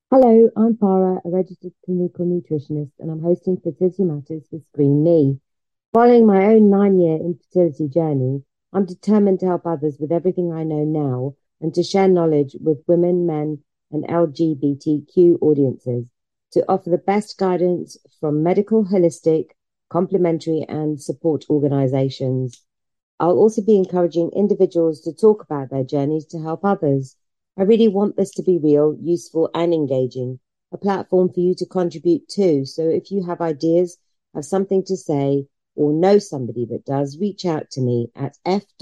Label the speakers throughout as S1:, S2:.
S1: Hello, I'm Farah, a registered clinical nutritionist, and I'm hosting Fertility Matters with Screen Me. Following my own 9 year infertility journey, I'm determined to help others with everything I know now and to share knowledge with women, men, and LGBTQ audiences to offer the best guidance from medical, holistic, complementary, and support organizations. I'll also be encouraging individuals to talk about their journeys to help others. I really want this to be real, useful, and engaging, a platform for you to contribute to. So if you have ideas, have something to say, or know somebody that does, reach out to me at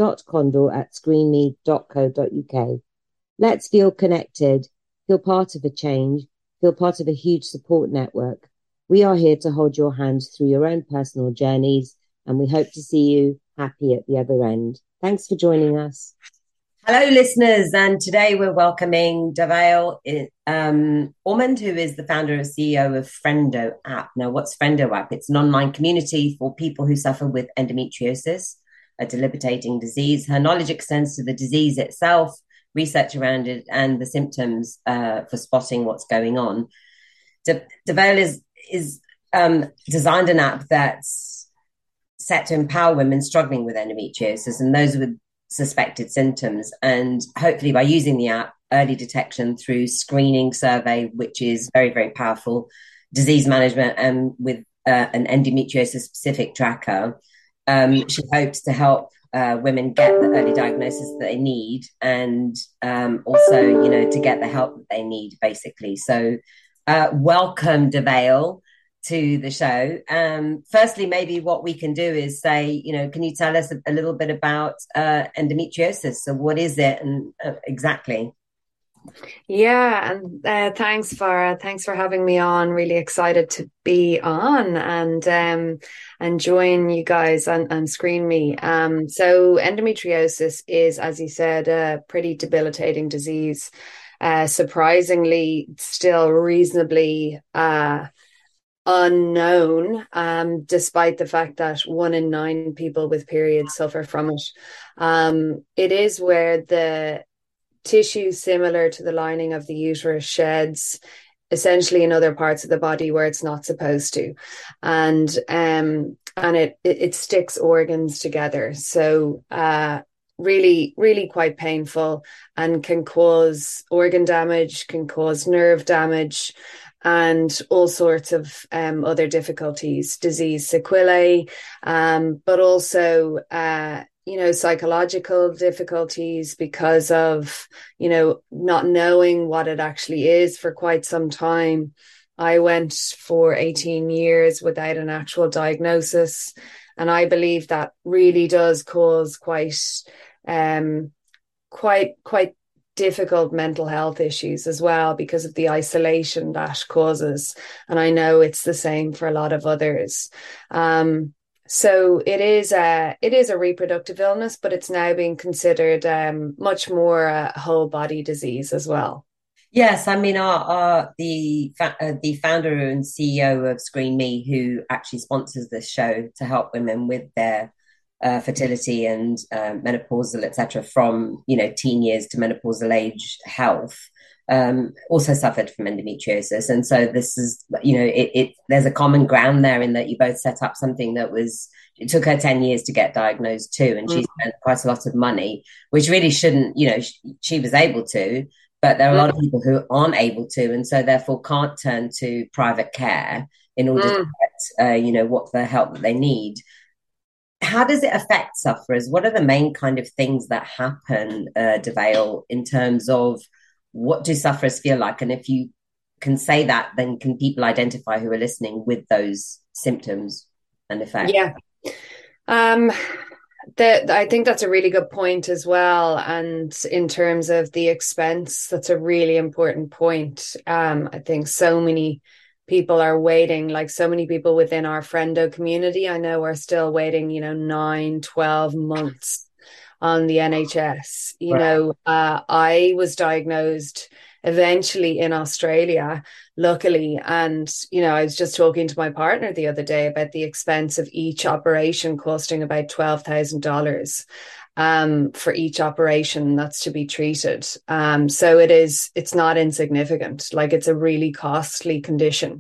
S1: f.condor@screenme.co.uk. Let's feel connected, feel part of a change, feel part of a huge support network. We are here to hold your hand through your own personal journeys, and we hope to see you happy at the other end. Thanks for joining us.
S2: Hello, listeners, and today we're welcoming Davale Ormond, who is the founder and CEO of Friendo app. Now, what's Friendo app? It's an online community for people who suffer with endometriosis, a debilitating disease. Her knowledge extends to the disease itself, research around it, and the symptoms for spotting what's going on. Davale is designed an app that's set to empower women struggling with endometriosis and those with suspected symptoms, and hopefully by using the app, early detection through screening survey, which is very, very powerful, disease management, and with an endometriosis specific tracker, she hopes to help women get the early diagnosis that they need, and also, to get the help that they need, basically. So welcome, Davale, to the show. Firstly, maybe what we can do is say, can you tell us a little bit about endometriosis? So what is it and exactly?
S3: Yeah, and thanks, Farah. Thanks for having me on. Really excited to be on and join you guys and Screen Me. So endometriosis is, as you said, a pretty debilitating disease. Surprisingly, still reasonably unknown, despite the fact that 1 in 9 people with periods suffer from it. It is where the tissue similar to the lining of the uterus sheds essentially in other parts of the body where it's not supposed to, and it sticks organs together. So really quite painful, and can cause organ damage, can cause nerve damage, and all sorts of other difficulties, disease sequelae, but also psychological difficulties because of, not knowing what it actually is for quite some time. I went for 18 years without an actual diagnosis, and I believe that really does cause quite difficult mental health issues as well, because of the isolation that causes. And I know it's the same for a lot of others. So it is a reproductive illness, but it's now being considered much more a whole body disease as well.
S2: Yes, I mean, the founder and CEO of Screen Me, who actually sponsors this show to help women with their fertility and menopausal, etc., from teen years to menopausal age health, also suffered from endometriosis, and so this is there's a common ground there in that you both set up something that was. It took her 10 years to get diagnosed too, and she spent quite a lot of money, which really shouldn't. She was able to, but there are a lot of people who aren't able to, and so therefore can't turn to private care in order to get what the help that they need. How does it affect sufferers? What are the main kind of things that happen, Davale, in terms of what do sufferers feel like? And if you can say that, then can people identify who are listening with those symptoms and effects?
S3: Yeah. I think that's a really good point as well. And in terms of the expense, that's a really important point. I think so many people are waiting, like so many people within our Friendo community, I know are still waiting, 9, 12 months on the NHS.
S2: Right.
S3: I was diagnosed eventually in Australia, luckily. And, I was just talking to my partner the other day about the expense of each operation costing about $12,000. for each operation that's to be treated. So it's not insignificant. Like, it's a really costly condition.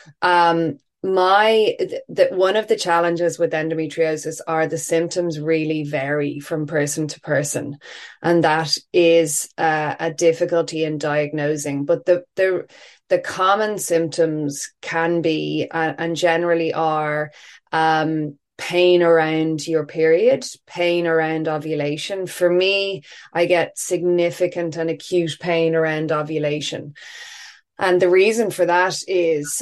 S3: One of the challenges with endometriosis are the symptoms really vary from person to person, and that is a difficulty in diagnosing. But the common symptoms can be and generally are pain around your period, pain around ovulation. For me, I get significant and acute pain around ovulation. And the reason for that is,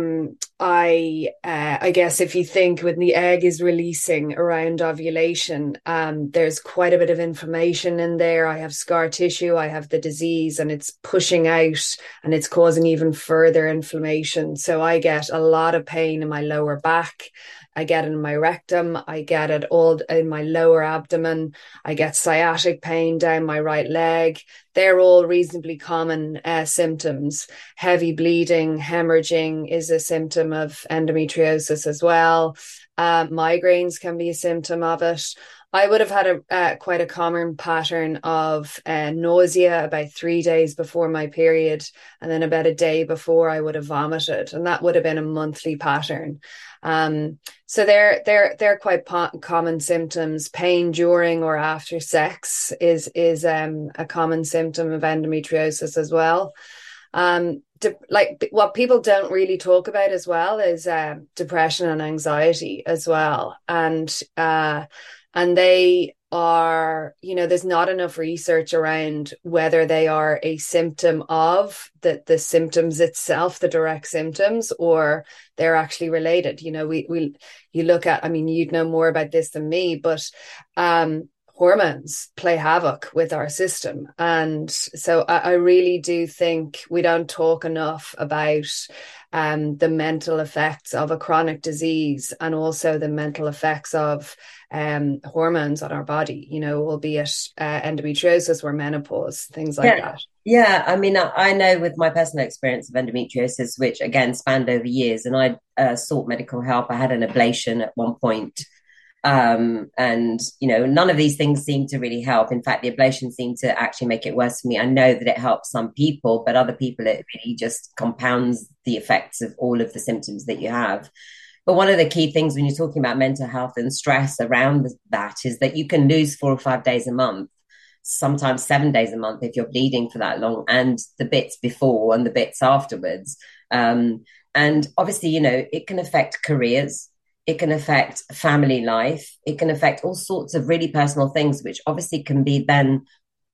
S3: I guess if you think when the egg is releasing around ovulation, there's quite a bit of inflammation in there. I have scar tissue, I have the disease, and it's pushing out and it's causing even further inflammation. So I get a lot of pain in my lower back. I get it in my rectum. I get it all in my lower abdomen. I get sciatic pain down my right leg. They're all reasonably common symptoms. Heavy bleeding, hemorrhaging is a symptom of endometriosis as well. Migraines can be a symptom of it. I would have had quite a common pattern of nausea about 3 days before my period, and then about a day before I would have vomited, and that would have been a monthly pattern. So they're quite common symptoms. Pain during or after sex is a common symptom of endometriosis as well. Like, what people don't really talk about as well is depression and anxiety as well, and they are, there's not enough research around whether they are a symptom of the symptoms itself, the direct symptoms, or they're actually related. You look at, I mean, you'd know more about this than me, but hormones play havoc with our system. And so I really do think we don't talk enough about the mental effects of a chronic disease, and also the mental effects of hormones on our body, albeit endometriosis or menopause, things like that.
S2: Yeah, I mean, I know with my personal experience of endometriosis, which again spanned over years, and I sought medical help. I had an ablation at one point. And, none of these things seem to really help. In fact, the ablation seemed to actually make it worse for me. I know that it helps some people, but other people, it really just compounds the effects of all of the symptoms that you have. But one of the key things when you're talking about mental health and stress around that is that you can lose 4 or 5 days a month, sometimes 7 days a month if you're bleeding for that long, and the bits before and the bits afterwards. And obviously, it can affect careers. It can affect family life. It can affect all sorts of really personal things, which obviously can be then,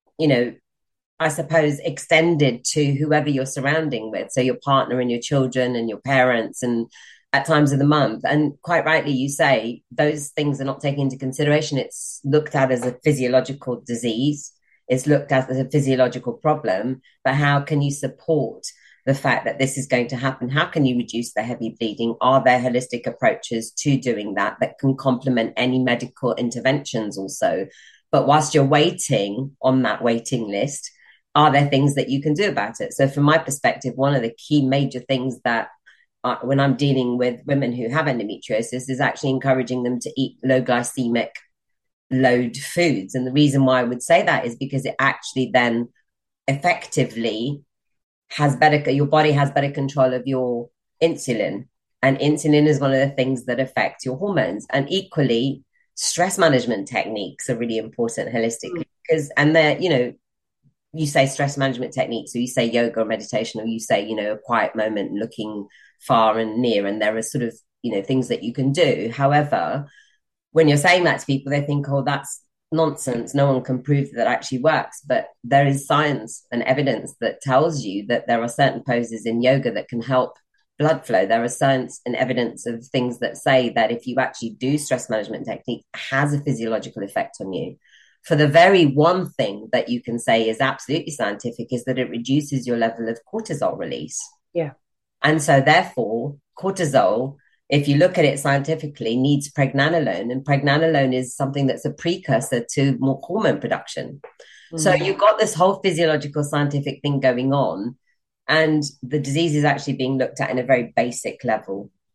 S2: I suppose, extended to whoever you're surrounding with. So your partner and your children and your parents, and at times of the month. And quite rightly, you say those things are not taken into consideration. It's looked at as a physiological disease. It's looked at as a physiological problem. But how can you support the fact that this is going to happen? How can you reduce the heavy bleeding? Are there holistic approaches to doing that can complement any medical interventions also? But whilst you're waiting on that waiting list, are there things that you can do about it? So from my perspective, one of the key major things that when I'm dealing with women who have endometriosis is actually encouraging them to eat low glycemic load foods. And the reason why I would say that is because it actually then effectively your body has better control of your insulin, and insulin is one of the things that affect your hormones. And equally, stress management techniques are really important holistically, and they're, you say stress management techniques, or you say yoga or meditation, or you say, a quiet moment, looking far and near, and there are sort of, things that you can do. However, when you're saying that to people, they think, oh, that's nonsense. No one can prove that actually works. But there is science and evidence that tells you that there are certain poses in yoga that can help blood flow. There are science and evidence of things that say that if you actually do stress management technique, it has a physiological effect on you. For the very one thing that you can say is absolutely scientific is that it reduces your level of cortisol release.
S3: Yeah.
S2: And so therefore, cortisol, if you look at it scientifically, needs pregnenolone, and pregnenolone is something that's a precursor to more hormone production. Mm-hmm. So you've got this whole physiological scientific thing going on, and the disease is actually being looked at in a very basic level.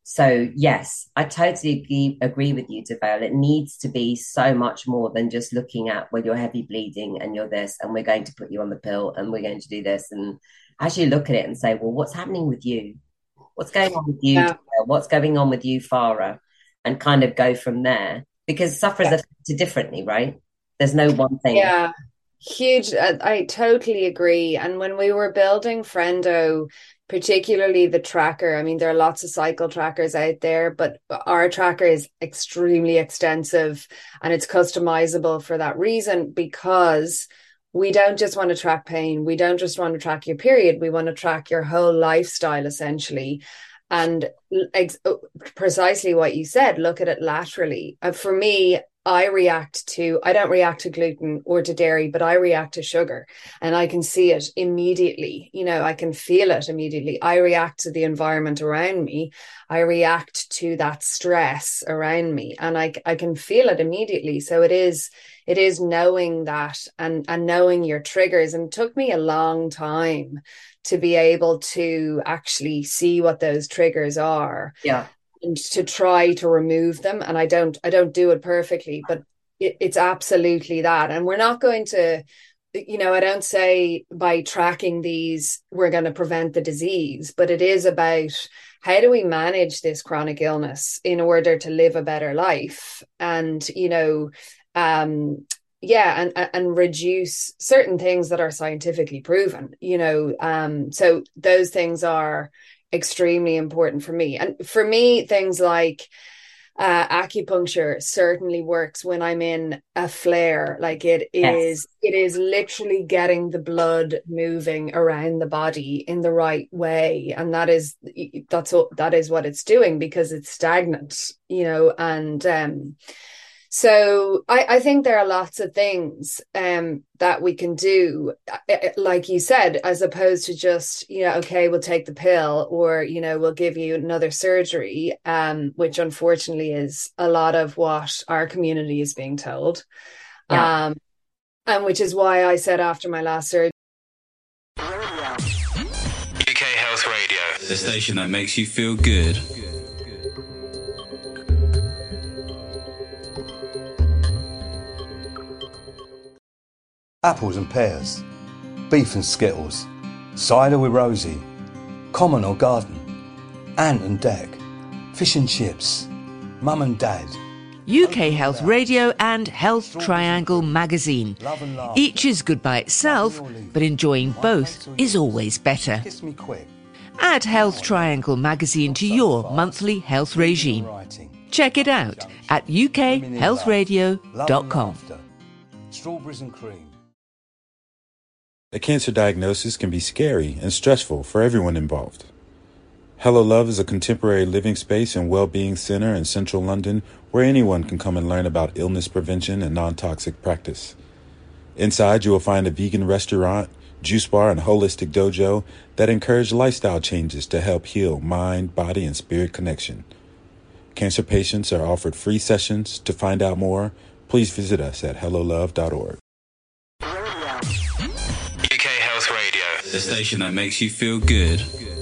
S2: So yes, I totally agree with you, Devale. It needs to be so much more than just looking at, well, you're heavy bleeding and you're this, and we're going to put you on the pill and we're going to do this. And actually look at it and say, well, what's happening with you? What's going on with you,
S3: Yeah.
S2: Devale? What's going on with you, Farah? And kind of go from there. Because sufferers are affected differently, right? There's no one thing.
S3: Yeah. Huge. I totally agree. And when we were building Friendo, particularly the tracker, I mean, there are lots of cycle trackers out there, but our tracker is extremely extensive and it's customizable for that reason, because we don't just want to track pain. We don't just want to track your period. We want to track your whole lifestyle, essentially. And precisely what you said, look at it laterally. For me, I don't react to gluten or to dairy, but I react to sugar, and I can see it immediately. I can feel it immediately. I react to the environment around me. I react to that stress around me, and I can feel it immediately. So it is knowing that and knowing your triggers. And it took me a long time to be able to actually see what those triggers are.
S2: Yeah.
S3: And to try to remove them. And I don't do it perfectly, but it's absolutely that. And we're not going to, I don't say by tracking these, we're going to prevent the disease, but it is about how do we manage this chronic illness in order to live a better life? And, and reduce certain things that are scientifically proven, so those things are extremely important for me. And for me, things like acupuncture certainly works when I'm in a flare. Like it is literally getting the blood moving around the body in the right way, and that is what it's doing, because it's stagnant, and so I think there are lots of things that we can do, like you said, as opposed to just, okay, we'll take the pill, or, we'll give you another surgery, which unfortunately is a lot of what our community is being told.
S2: Yeah.
S3: And which is why I said after my last surgery.
S4: UK Health Radio, the station that makes you feel good.
S5: Apples and pears, beef and skittles, cider with Rosie, common or garden, ant and deck, fish and chips, mum and dad.
S6: UK Health Radio and Health Triangle magazine. Each is good by itself, but enjoying both is always better.
S5: Kiss me quick.
S6: Add Health Triangle magazine to your monthly health regime. Check it out at ukhealthradio.com.
S5: Strawberries and cream.
S7: A cancer diagnosis can be scary and stressful for everyone involved. Hello Love is a contemporary living space and well-being center in central London where anyone can come and learn about illness prevention and non-toxic practice. Inside, you will find a vegan restaurant, juice bar, and holistic dojo that encourage lifestyle changes to help heal mind, body, and spirit connection. Cancer patients are offered free sessions. To find out more, please visit us at hellolove.org.
S4: The station that makes you feel good.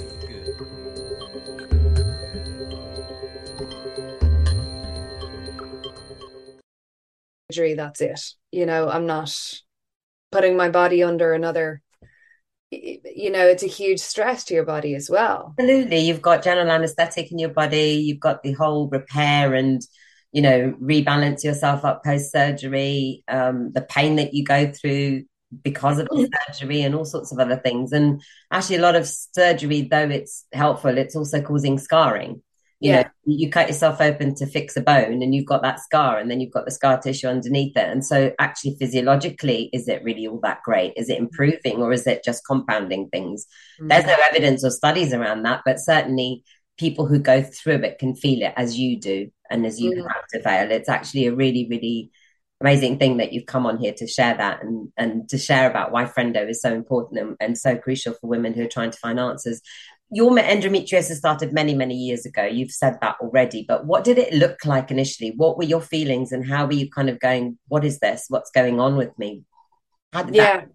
S3: That's it. I'm not putting my body under another, it's a huge stress to your body as well.
S2: Absolutely. You've got general anesthetic in your body. You've got the whole repair and, rebalance yourself up post-surgery, the pain that you go through because of the surgery and all sorts of other things. And actually a lot of surgery, though it's helpful, it's also causing scarring. You cut yourself open to fix a bone and you've got that scar, and then you've got the scar tissue underneath it. And so actually physiologically, is it really all that great? Is it improving, or is it just compounding things? There's no evidence or studies around that, but certainly people who go through it can feel it, as you do and as you have to fail. It's actually a really, really amazing thing that you've come on here to share that and to share about why Friendo is so important and so crucial for women who are trying to find answers. Your endometriosis started many, many years ago. You've said that already, but what did it look like initially? What were your feelings, and how were you kind of going, what is this? What's going on with me? How did that...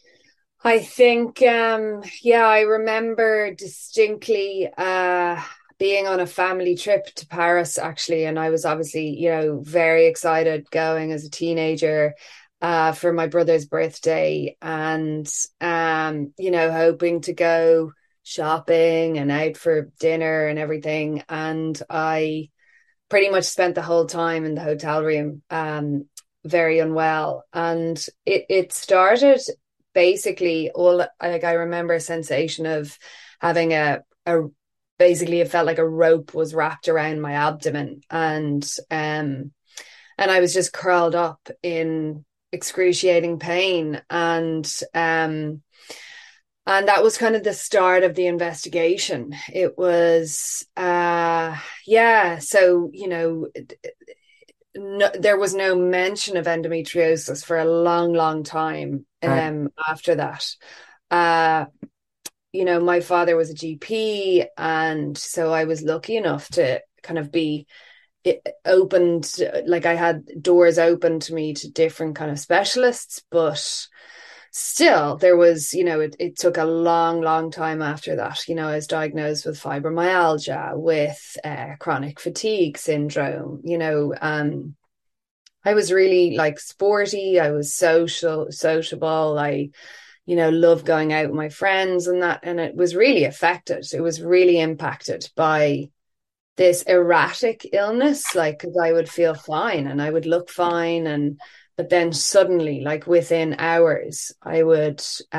S3: I think, I remember distinctly being on a family trip to Paris, actually. And I was obviously, very excited going as a teenager for my brother's birthday, and, hoping to go shopping and out for dinner and everything. And I pretty much spent the whole time in the hotel room, very unwell. And it started basically I remember a sensation of having a basically it felt like a rope was wrapped around my abdomen, and I was just curled up in excruciating pain, and that was kind of the start of the investigation. It was so there was no mention of endometriosis for a long time after that. My father was a GP, and so I was lucky enough to kind of be opened, like I had doors open to me to different kind of specialists, but still there was, it took a long time after that. I was diagnosed with fibromyalgia, with chronic fatigue syndrome. I was really like sporty. I was sociable. I love going out with my friends and that. And it was really affected. It was really impacted by this erratic illness, like, because I would feel fine and I would look fine. But then suddenly, like within hours, I would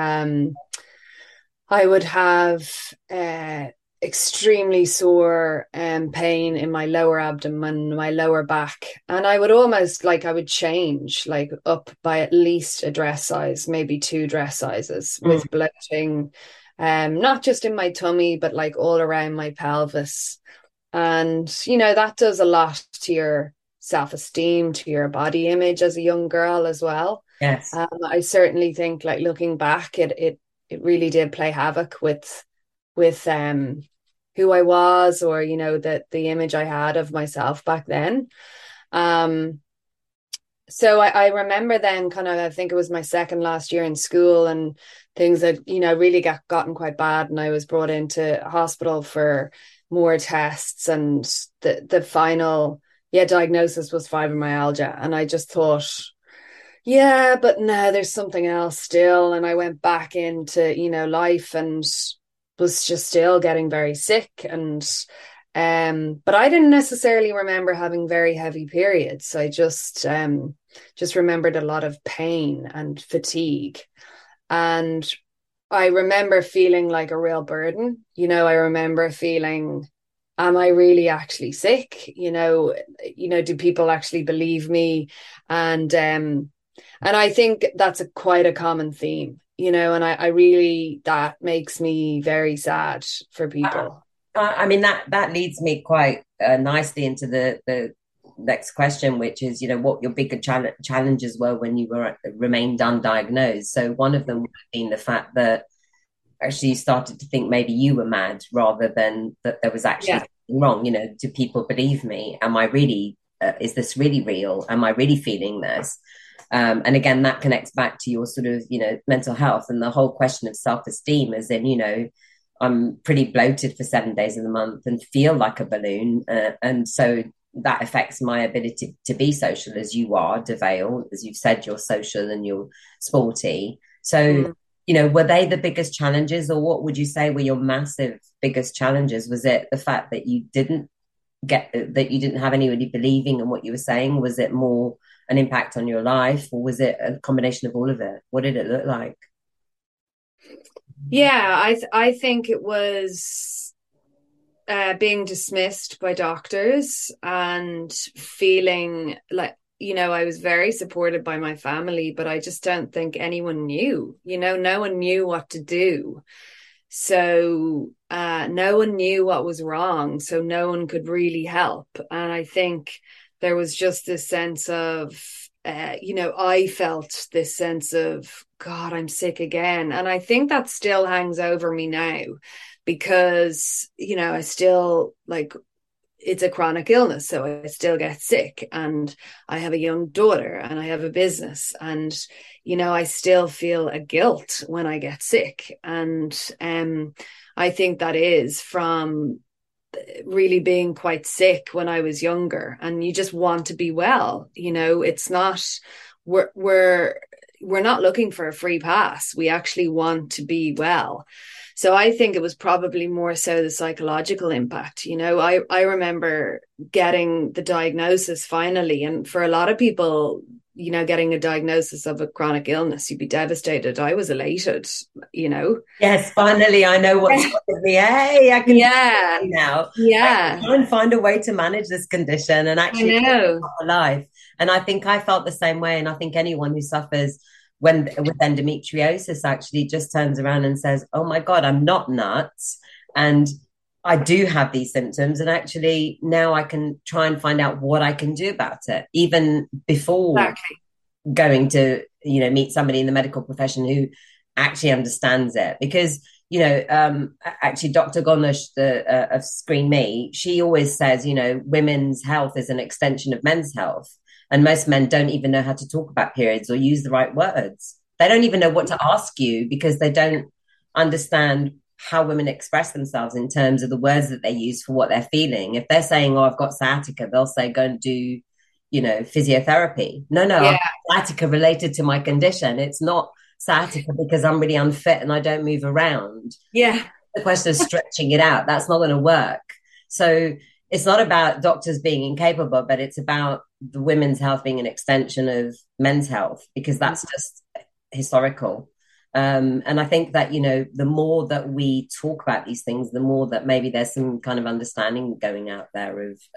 S3: have extremely sore pain in my lower abdomen, my lower back, and I would almost I would change up by at least a dress size, maybe 2 dress sizes, with bloating, not just in my tummy but all around my pelvis. And that does a lot to your self-esteem, to your body image as a young girl as well.
S2: Yes.
S3: I certainly think looking back, it really did play havoc with who I was, or the image I had of myself back then. So I remember then I think it was my second last year in school, and things had really gotten quite bad, and I was brought into hospital for more tests, and the final diagnosis was fibromyalgia. And I just thought, but no, there's something else still. And I went back into life, and was just still getting very sick. And but I didn't necessarily remember having very heavy periods. I just remembered a lot of pain and fatigue. And I remember feeling like a real burden. I remember feeling, am I really actually sick? Do people actually believe me? And I think that's quite a common theme, and I really, that makes me very sad for people.
S2: I mean, that leads me quite nicely into the next question, which is, what your bigger challenges were when you remained undiagnosed. So one of them would have been the fact that actually you started to think maybe you were mad, rather than that there was actually something wrong. Do people believe me? Am I really, is this really real? Am I really feeling this? And again, that connects back to your sort of, mental health and the whole question of self-esteem, as in, I'm pretty bloated for 7 days of the month and feel like a balloon. And so that affects my ability to be social, as you are, DeVale. As you've said, you're social and you're sporty. So, were they the biggest challenges, or what would you say were your massive biggest challenges? Was it the fact that you didn't have anybody believing in what you were saying? Was it more an impact on your life, or was it a combination of all of it? What did it look like?
S3: Yeah, I think it was being dismissed by doctors, and feeling like, I was very supported by my family, but I just don't think anyone knew. No one knew what to do. So no one knew what was wrong, so no one could really help. And I think there was just this sense of, I felt this sense of, God, I'm sick again. And I think that still hangs over me now, because, I still, it's a chronic illness, so I still get sick, and I have a young daughter, and I have a business, and, I still feel a guilt when I get sick. And I think that is from really being quite sick when I was younger, and you just want to be well. It's not, we're not looking for a free pass. We actually want to be well. So I think it was probably more so the psychological impact. I remember getting the diagnosis finally, and for a lot of people, getting a diagnosis of a chronic illness, you'd be devastated. I was elated,
S2: Yes, finally, I know what's with me. Hey, I can now.
S3: Yeah.
S2: I try and find a way to manage this condition and actually live a life. And I think I felt the same way. And I think anyone who suffers with endometriosis actually just turns around and says, oh my God, I'm not nuts. And I do have these symptoms, and actually now I can try and find out what I can do about it, even before going to, meet somebody in the medical profession who actually understands it. Because, actually Dr. Gonush of Screen Me, she always says, women's health is an extension of men's health. And most men don't even know how to talk about periods or use the right words. They don't even know what to ask you because they don't understand how women express themselves in terms of the words that they use for what they're feeling. If they're saying, oh, I've got sciatica, they'll say, go and do, physiotherapy. No, I've got sciatica related to my condition. It's not sciatica because I'm really unfit and I don't move around.
S3: Yeah.
S2: The question is stretching it out. That's not going to work. So it's not about doctors being incapable, but it's about the women's health being an extension of men's health, because that's just historical. And I think that, the more that we talk about these things, the more that maybe there's some kind of understanding going out there of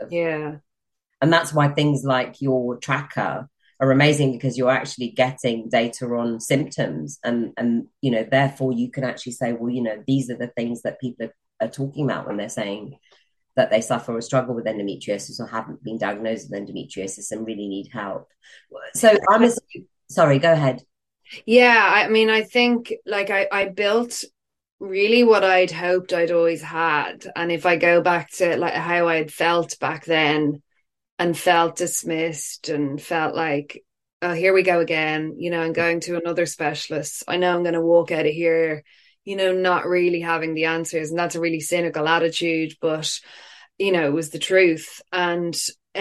S2: and that's why things like your tracker are amazing, because you're actually getting data on symptoms and therefore you can actually say, well, these are the things that people are talking about when they're saying that they suffer or struggle with endometriosis or haven't been diagnosed with endometriosis and really need help. So sorry, go ahead.
S3: Yeah, I mean, I think I built really what I'd hoped I'd always had. And if I go back to how I'd felt back then and felt dismissed and felt like, oh, here we go again, and going to another specialist, I know I'm going to walk out of here, not really having the answers. And that's a really cynical attitude, but, it was the truth. And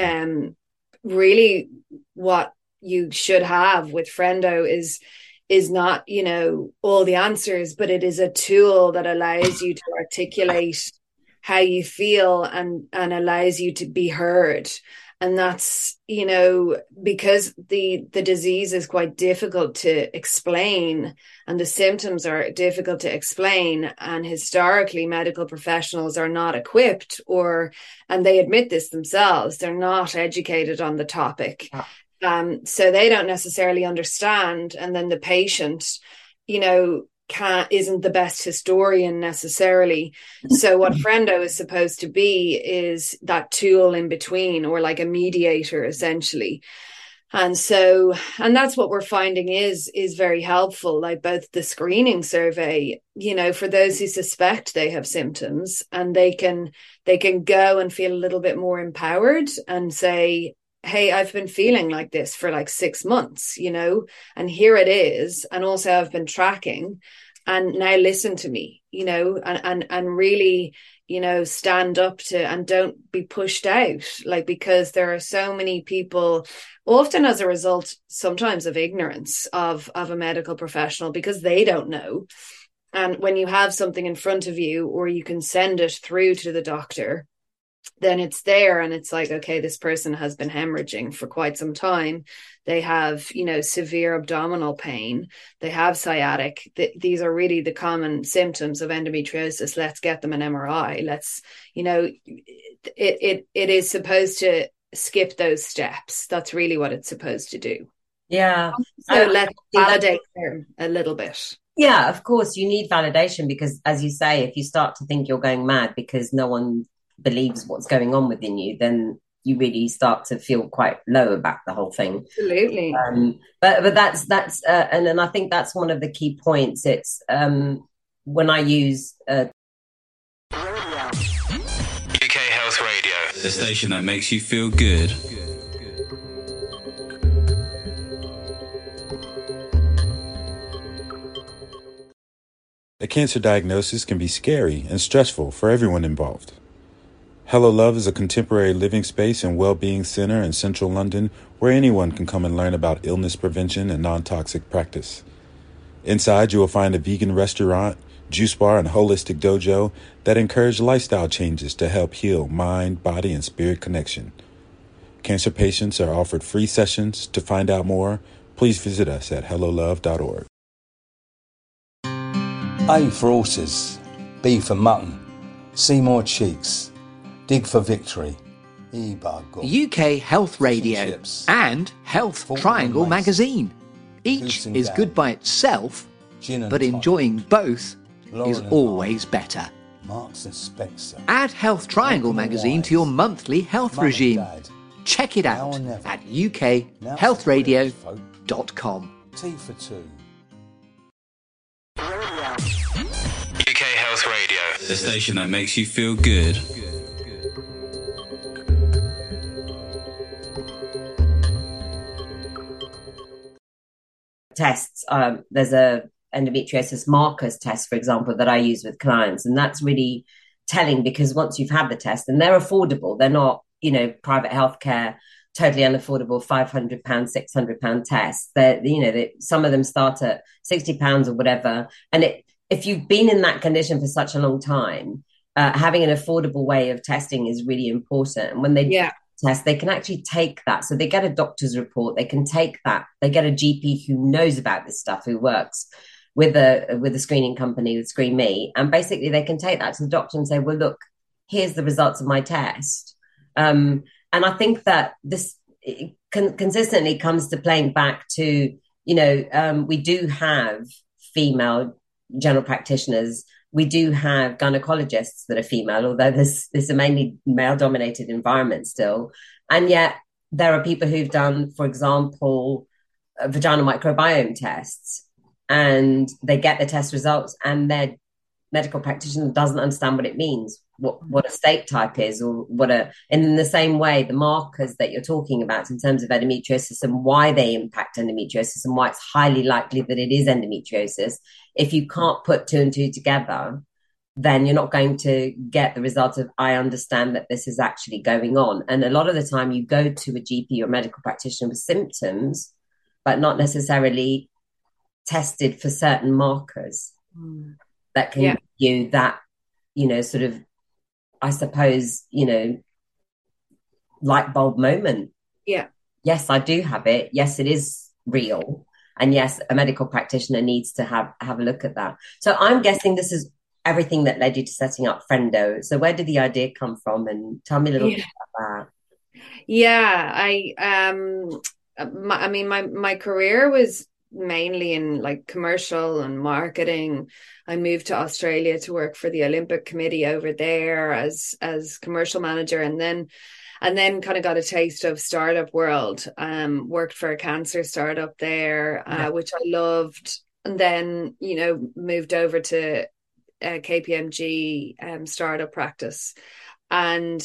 S3: really what you should have with Friendo is not, all the answers, but it is a tool that allows you to articulate how you feel and allows you to be heard. And that's, because the disease is quite difficult to explain and the symptoms are difficult to explain. And historically, medical professionals are not equipped and they admit this themselves, they're not educated on the topic. So they don't necessarily understand. And then the patient, isn't the best historian necessarily. So what Friendo is supposed to be is that tool in between, or like a mediator essentially. And that's what we're finding is very helpful, like both the screening survey, for those who suspect they have symptoms, and they can go and feel a little bit more empowered and say, hey, I've been feeling like this for like 6 months, and here it is. And also I've been tracking, and now listen to me, and really, stand up to, and don't be pushed out, because there are so many people, often as a result, sometimes of ignorance of a medical professional, because they don't know. And when you have something in front of you, or you can send it through to the doctor, then it's there and it's like, okay, this person has been hemorrhaging for quite some time. They have, severe abdominal pain. They have sciatic. These are really the common symptoms of endometriosis. Let's get them an MRI. It is supposed to skip those steps. That's really what it's supposed to do.
S2: Yeah.
S3: So let's validate them a little bit.
S2: Yeah, of course, you need validation because, as you say, if you start to think you're going mad because no one believes what's going on within you, then you really start to feel quite low about the whole thing.
S3: Absolutely.
S2: But that's and I think that's one of the key points. It's when I use
S4: UK Health Radio, the station that makes you feel good.
S7: A cancer diagnosis can be scary and stressful for everyone involved. Hello Love is a contemporary living space and well-being center in central London where anyone can come and learn about illness prevention and non-toxic practice. Inside, you will find a vegan restaurant, juice bar, and holistic dojo that encourage lifestyle changes to help heal mind, body, and spirit connection. Cancer patients are offered free sessions. To find out more, please visit us at hellolove.org.
S5: A for horses, B for mutton, C more cheeks, dig for victory, E by God.
S8: UK Health Radio and Health Triangle magazine. Each is good by itself, but enjoying both is always better.
S5: Marks and Spencer.
S8: Add Health Triangle magazine to your monthly health regime. Check it out at ukhealthradio.com.
S5: T for two.
S4: UK Health Radio, the station that makes you feel good.
S2: Tests. There's a endometriosis markers test, for example, that I use with clients, and that's really telling because once you've had the test, and they're affordable, they're not, private healthcare, totally unaffordable, £500, £600 tests. Some of them start at £60 or whatever, and if you've been in that condition for such a long time, having an affordable way of testing is really important. And when they test, they can actually take that. So they get a doctor's report, they can take that, they get a GP who knows about this stuff, who works with a screening company, with Screen Me, and basically they can take that to the doctor and say, well, look, here's the results of my test. And I think that this consistently comes to playing back to, we do have female general practitioners. We do have gynecologists that are female, although this is a mainly male-dominated environment still. And yet there are people who've done, for example, vaginal microbiome tests, and they get the test results and their medical practitioner doesn't understand what it means, what a state type is, or in the same way, the markers that you're talking about in terms of endometriosis and why they impact endometriosis and why it's highly likely that it is endometriosis. If you can't put two and two together, then you're not going to get the result of, I understand that this is actually going on. And a lot of the time you go to a GP or medical practitioner with symptoms, but not necessarily tested for certain markers that can give you that, sort of, I suppose, light bulb moment. Yeah. Yes, I do have it. Yes, it is real. And yes, a medical practitioner needs to have a look at that. So I'm guessing this is everything that led you to setting up Friendo. So where did the idea come from? And tell me a little bit about that.
S3: Yeah, my career was mainly in like commercial and marketing. I moved to Australia to work for the Olympic Committee over there as commercial manager, and then kind of got a taste of startup world. Worked for a cancer startup there, which I loved, and then moved over to KPMG startup practice, and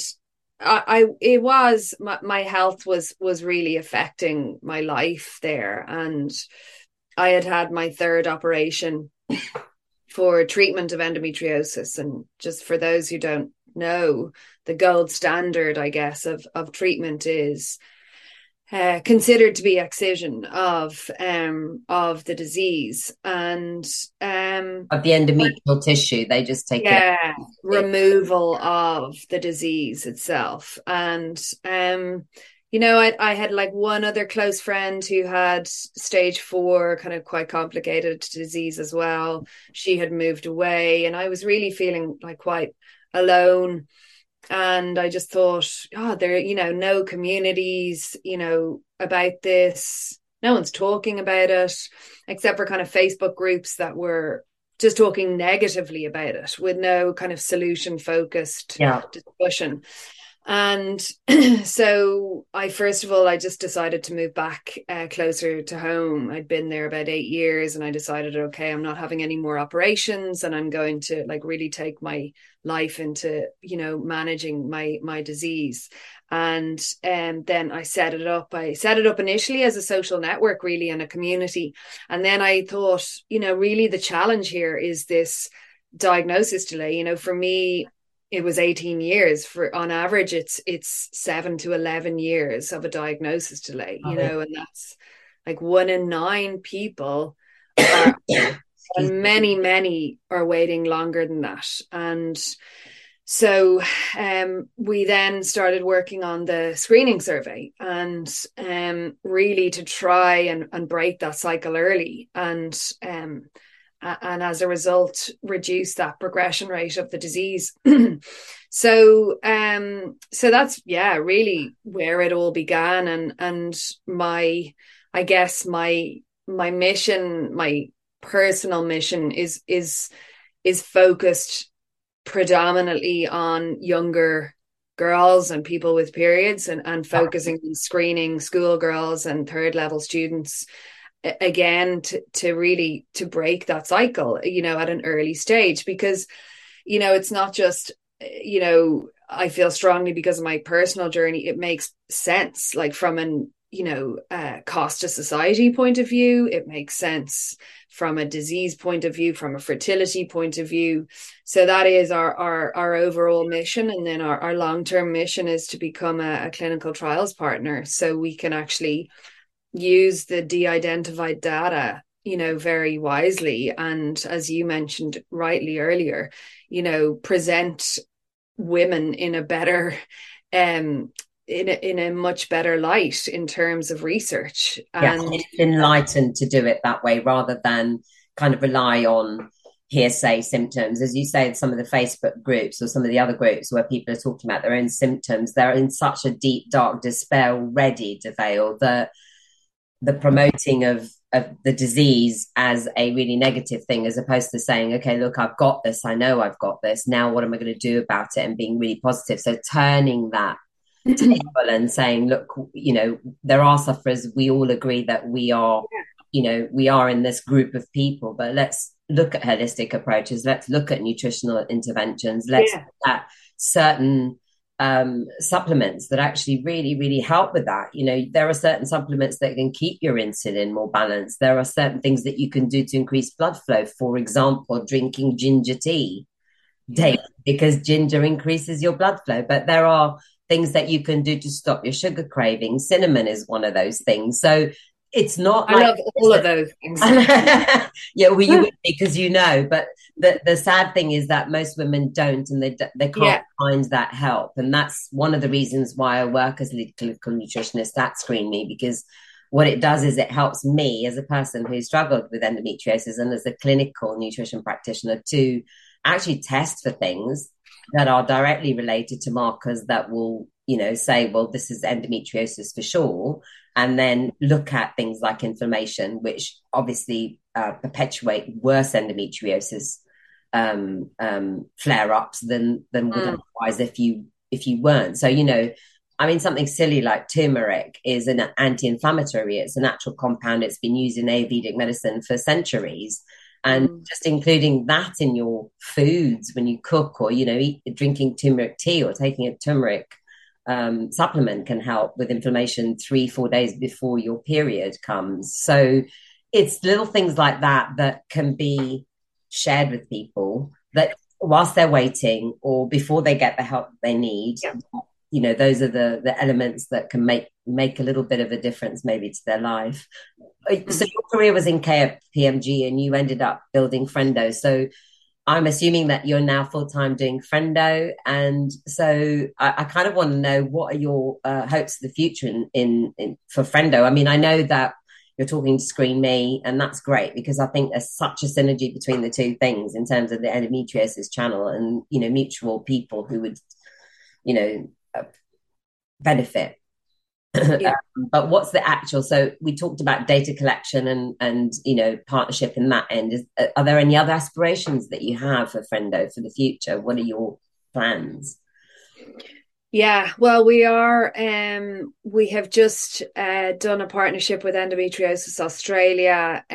S3: my health was really affecting my life there, and I had my third operation for treatment of endometriosis. And just for those who don't know, the gold standard, I guess, of treatment is considered to be excision of the disease and
S2: of the endometrial tissue. They just take
S3: removal of the disease itself. And I had like one other close friend who had stage 4, kind of quite complicated disease as well. She had moved away, and I was really feeling like quite alone. And I just thought, there, no communities, about this. No one's talking about it, except for kind of Facebook groups that were just talking negatively about it with no kind of solution focused discussion. And so I just decided to move back closer to home. I'd been there about 8 years, and I decided, okay, I'm not having any more operations, and I'm going to like really take my life into, managing my disease. And then I set it up. I set it up initially as a social network, really, and a community. And then I thought, really the challenge here is this diagnosis delay. For me, it was 18 years. For on average, it's 7 to 11 years of a diagnosis delay, you know, and that's like 1 in 9 people are, and many are waiting longer than that. And so we then started working on the screening survey, and really to try and break that cycle early, and as a result reduce that progression rate of the disease. So that's really where it all began, and my mission, my personal mission is focused predominantly on younger girls and people with periods, and focusing on screening schoolgirls and third level students, again, to really to break that cycle, you know, at an early stage. Because, you know, it's not just, you know, I feel strongly because of my personal journey, it makes sense, like from an, you know, cost to society point of view. It makes sense from a disease point of view, from a fertility point of view. So that is our overall mission. And then our long-term mission is to become a clinical trials partner, so we can actually use the de-identified data, you know, very wisely. And as you mentioned rightly earlier, you know, present women in a better, in a much better light in terms of research. And
S2: enlightened to do it that way, rather than kind of rely on hearsay symptoms. As you say, some of the Facebook groups or some of the other groups where people are talking about their own symptoms, they're in such a deep, dark despair already, DeVale, that the promoting of the disease as a really negative thing, as opposed to saying, okay, look, I've got this, I know I've got this, now what am I going to do about it, and being really positive. So turning that table and saying, look, you know, there are sufferers, we all agree that we are, you know, we are in this group of people, but let's look at holistic approaches, let's look at nutritional interventions, let's look at certain supplements that actually really help with that. You know, there are certain supplements that can keep your insulin more balanced. There are certain things that you can do to increase blood flow. For example, drinking ginger tea daily, because ginger increases your blood flow. But there are things that you can do to stop your sugar cravings. Cinnamon is one of those things. So it's not
S3: I love all of those things.
S2: Yeah, well, you would, because you know, but the sad thing is that most women don't, and they can't find that help. And that's one of the reasons why I work as a clinical nutritionist at Screen Me, because what it does is it helps me as a person who struggled with endometriosis and as a clinical nutrition practitioner to actually test for things that are directly related to markers that will, you know, say, well, this is endometriosis for sure. And then look at things like inflammation, which obviously perpetuate worse endometriosis flare-ups than would otherwise if you weren't. So, you know, I mean, something silly like turmeric is an anti-inflammatory. It's a natural compound. It's been used in Ayurvedic medicine for centuries. And just including that in your foods when you cook, or, you know, drinking turmeric tea or taking a turmeric supplement can help with inflammation 3-4 days before your period comes. So it's little things like that can be shared with people, that whilst they're waiting or before they get the help they need, you know, those are the elements that can make a little bit of a difference maybe to their life. So your career was in KPMG and you ended up building Friendo. So I'm assuming that you're now full-time doing Friendo. And so I kind of want to know, what are your hopes for the future for Friendo? I mean, I know that you're talking to Screen Me, and that's great, because I think there's such a synergy between the two things in terms of the endometriosis channel and, you know, mutual people who would, you know, benefit. But what's the actual, so we talked about data collection and you know, partnership in that end. Are there any other aspirations that you have for Friendo for the future? What are your plans?
S3: Yeah, well, we have just done a partnership with Endometriosis Australia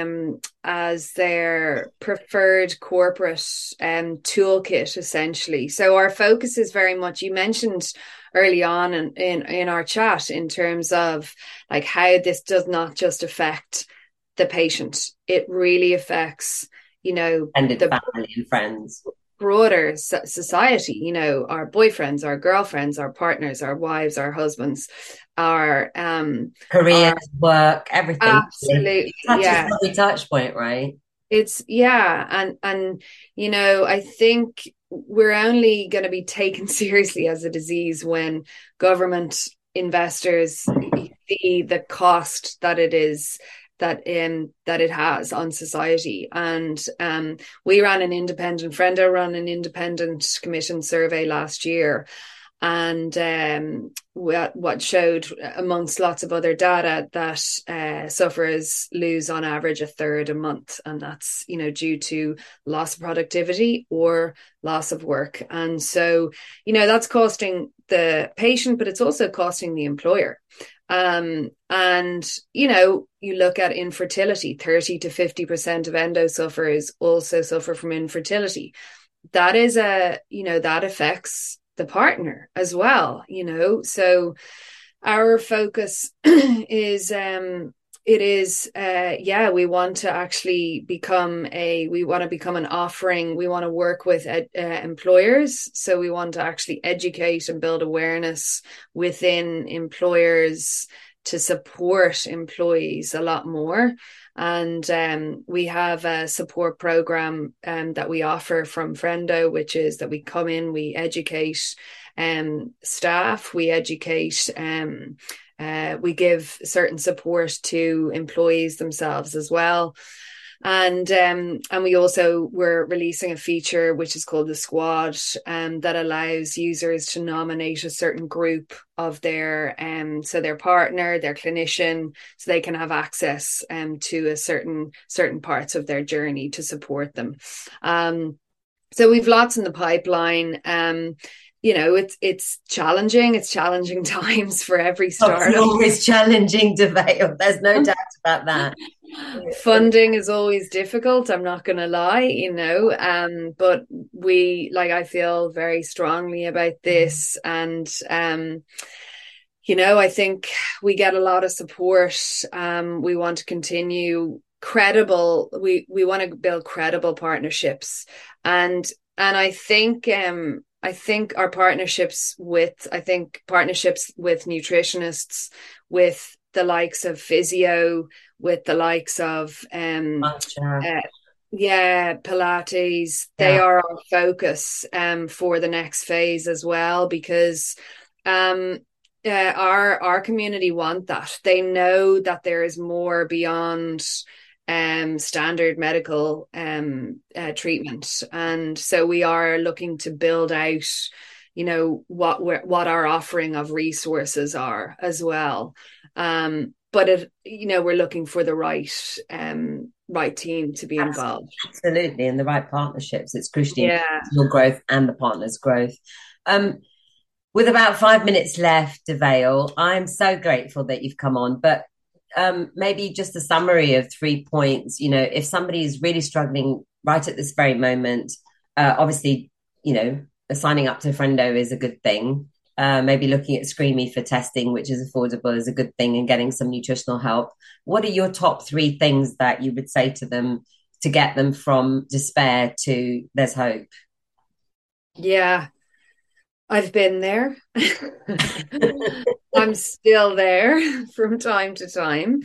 S3: as their preferred corporate toolkit, essentially. So our focus is very much, you mentioned early on in our chat, in terms of like how this does not just affect the patient, it really affects, you know,
S2: and the family and friends.
S3: broader society, you know, our boyfriends, our girlfriends, our partners, our wives, our husbands, our
S2: careers, work, everything.
S3: Absolutely.
S2: Touches every touch point, right?
S3: It's and you know, I think we're only going to be taken seriously as a disease when government investors see the cost that it is, that it has on society. And Frendo ran an independent commission survey last year, and what showed, amongst lots of other data, that sufferers lose on average a third a month, and that's, you know, due to loss of productivity or loss of work. And so, you know, that's costing the patient, but it's also costing the employer. And you know, you look at infertility, 30 to 50% of endo sufferers also suffer from infertility. That is that affects the partner as well, you know. So our focus is we want to actually become an offering. We want to work with employers. So we want to actually educate and build awareness within employers to support employees a lot more. And we have a support program that we offer from Frendo, which is that we come in, we educate staff, we educate, we give certain support to employees themselves as well. And we're releasing a feature which is called the Squad, that allows users to nominate a certain group of their partner, their clinician, so they can have access to a certain parts of their journey to support them. So we've lots in the pipeline. You know, it's challenging. It's challenging times for every startup.
S2: It's always challenging, Devail. There's no doubt about that.
S3: Funding is always difficult, I'm not going to lie, you know, but I feel very strongly about this. And, you know, I think we get a lot of support. We want to continue we want to build credible partnerships. And I think our partnerships with nutritionists, with the likes of physio, with the likes of Pilates, they are our focus for the next phase as well, because our community want that. They know that there is more beyond standard medical treatment, and so we are looking to build out, you know, what our offering of resources are as well. But we're looking for the right team to be involved.
S2: Absolutely, and the right partnerships. It's crucial in your growth and the partner's growth. With about 5 minutes left, Devail, I'm so grateful that you've come on. But maybe just a summary of 3 points. You know, if somebody is really struggling right at this very moment, obviously, you know, signing up to Frendo is a good thing. Maybe looking at ScreenMe for testing, which is affordable, is a good thing, and getting some nutritional help. What are your top 3 things that you would say to them to get them from despair to there's hope?
S3: Yeah, I've been there. I'm still there from time to time.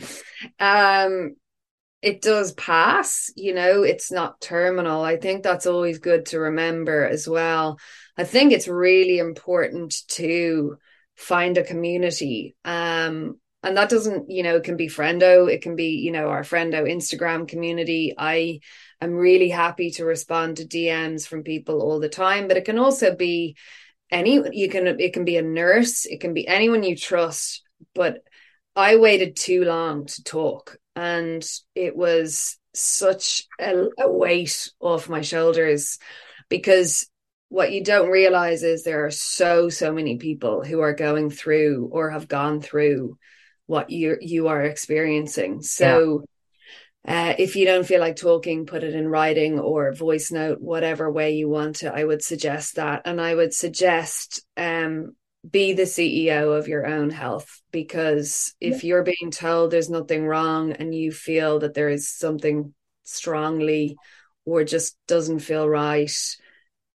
S3: It does pass, you know, it's not terminal. I think that's always good to remember as well. I think it's really important to find a community. And that doesn't, you know, it can be Frendo, it can be, you know, our Frendo Instagram community. I am really happy to respond to DMs from people all the time, but it can also be it can be a nurse, it can be anyone you trust. But I waited too long to talk, and it was such a weight off my shoulders, because what you don't realize is there are so many people who are going through or have gone through what you are experiencing. So if you don't feel like talking, put it in writing or voice note, whatever way you want to. I would suggest that. And I would suggest be the CEO of your own health, because if you're being told there's nothing wrong and you feel that there is something strongly or just doesn't feel right,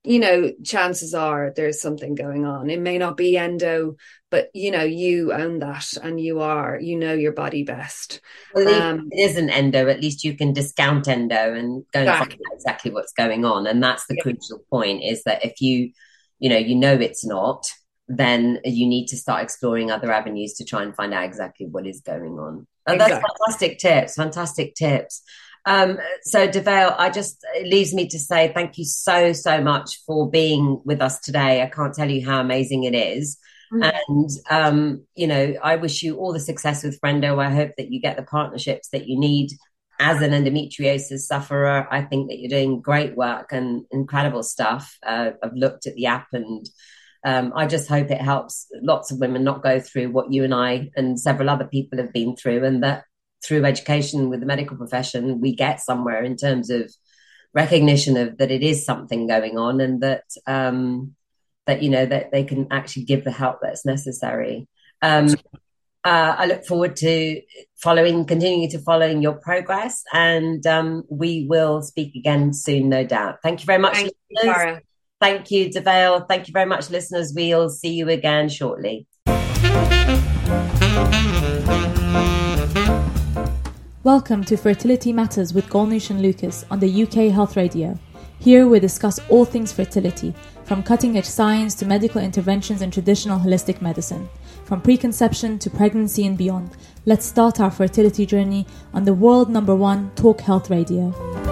S3: chances are there's something going on. It may not be endo, but you own that, and you know your body best.
S2: Well, if it isn't endo, at least you can discount endo and go and find out exactly what's going on. And that's the crucial point, is that if you know it's not, then you need to start exploring other avenues to try and find out exactly what is going on. And that's fantastic tips. So Devail, it leaves me to say thank you so much for being with us today. I can't tell you how amazing it is. And, I wish you all the success with Friendo. I hope that you get the partnerships that you need as an endometriosis sufferer. I think that you're doing great work and incredible stuff. I've looked at the app, and I just hope it helps lots of women not go through what you and I and several other people have been through, and that through education with the medical profession, we get somewhere in terms of recognition of that it is something going on, and that that they can actually give the help that's necessary. I look forward to continuing to follow your progress, and we will speak again soon, no doubt. Thank you very much, listeners. Thank you, Devail. Thank you very much, listeners. We'll see you again shortly.
S9: Welcome to Fertility Matters with Golnish and Lucas on the UK Health Radio. Here we discuss all things fertility, from cutting-edge science to medical interventions and traditional holistic medicine, from preconception to pregnancy and beyond. Let's start our fertility journey on the world #1 Talk Health Radio.